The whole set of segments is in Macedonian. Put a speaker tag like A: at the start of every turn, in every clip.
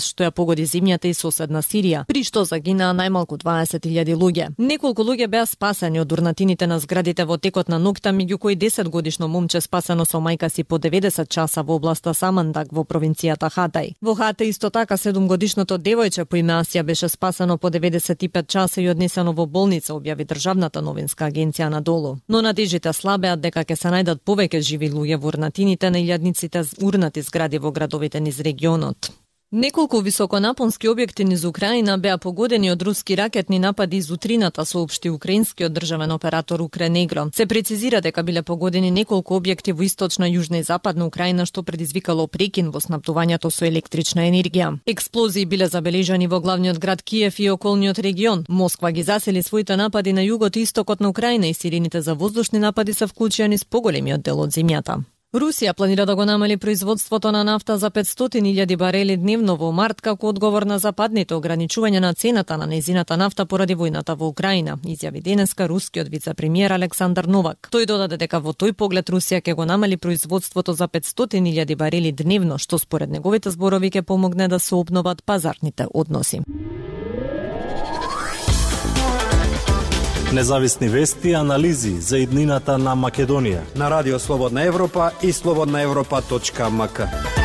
A: што ја погоди земјата и соседна Сирија, при што загинаа најмалку 20.000 луѓе. Неколку луѓе беа спасени од урнатините на зградите во текот на ноќта, меѓу кои 10-годишно момче спасено со мајка си по 90 часа во областа Самандак во провинцијата Хатај. Во Хатај исто така 7-годишното девојче по име Асија беше спасено по 95 часа и однесено во болница, објави државната новинска агенција надолу. Но надежите слабеат дека ќе се најдат повеќе живи луѓе во урнатините на илјадниците урнати згради во градовите низ регионот. Неколку високонапонски објекти низ Украина беа погодени од руски ракетни напади из утрината, соопшти украинскиот државен оператор Укренегро. Се прецизира дека биле погодени неколку објекти во источна, јужна и западна Украина, што предизвикало прекин во снабдувањето со електрична енергија. Експлозии биле забележани во главниот град Киев и околниот регион. Москва ги засели своите напади на југот и истокот на Украина и сирените за воздушни напади се вклучени с поголемиот дел од земјата. Русија планира да го намали производството на нафта за 500.000 барели дневно во март како одговор на западните ограничувања на цената на незината нафта поради војната во Украина, изјави денеска рускиот вице-премиер Александар Новак. Тој додаде дека во тој поглед Русија ќе го намали производството за 500.000 барели дневно, што според неговите зборови ќе помогне да се обноват пазарните односи.
B: Независни вести и анализи за иднината на Македонија
C: на Радио Слободна Европа и slobodnaevropa.mk.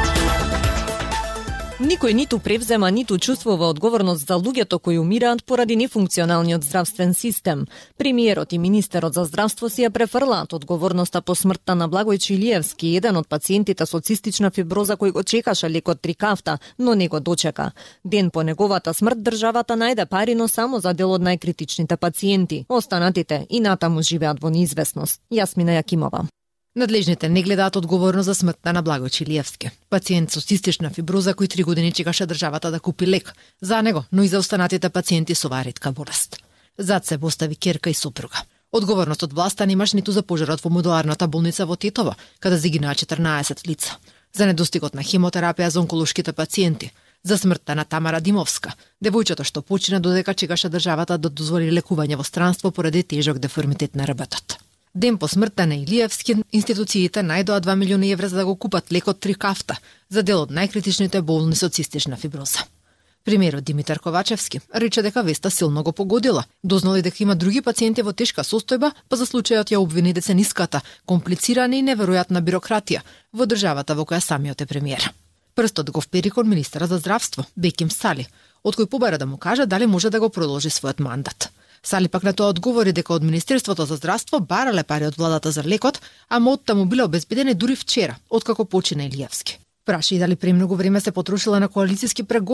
A: Никој ниту превзема, ниту чувствува одговорност за луѓето кои умираат поради нефункционалниот здравствен систем. Премиерот и министерот за здравство си ја префрлаат одговорноста по смртта на Благој Чилиевски, еден од пациентите со цистична фиброза кој го чекаше лекот Трикафта, но не го дочека. Ден по неговата смрт државата најде пари, но само за дел од најкритичните пациенти. Останатите и натаму живеат во неизвестност. Јасмина Јакимова.
D: Надлежните не гледаат одговорно за смртта на Благој Чилиевски. Пациент со цистична фиброза кој 3 години чекаше државата да купи лек за него, но и за останатите пациенти со оваа ретка болест. Зад се постави ќерка и сопруга. Одговорност од власта немаш ниту за пожарот во модуларната болница во Тетово, каде загинаа 14 лица, за недостигот на хемотерапија за онколошките пациенти, за смртта на Тамара Димовска, девојчето што почина додека чекаше државата да дозволи лекување во странство поради тежок деформитет на рбтот. Ден по смртта на Илиевски, институциите најдоа 2 милиони евра за да го купат лекот Трикафта за дел од најкритичните болни со цистична фиброза. Премиерот Димитар Ковачевски рече дека веста силно го погодила. Дознали дека има други пациенти во тешка состојба, па за случајот ја обвини децениската, комплицирана и неверојатна бирократија во државата во која самиот е премиер. Прстот го впери кон министерот за здравство, Беким Сали, од кој побара да му каже дали може да го продолжи својот мандат. Сали пак на тоа одговори дека од Министерството за здравство барале пари од владата за лекот, а моттата му биле обезбедени дури вчера, откако почина Илиевски. Праша и дали премногу време се потрошила на коалициски преговори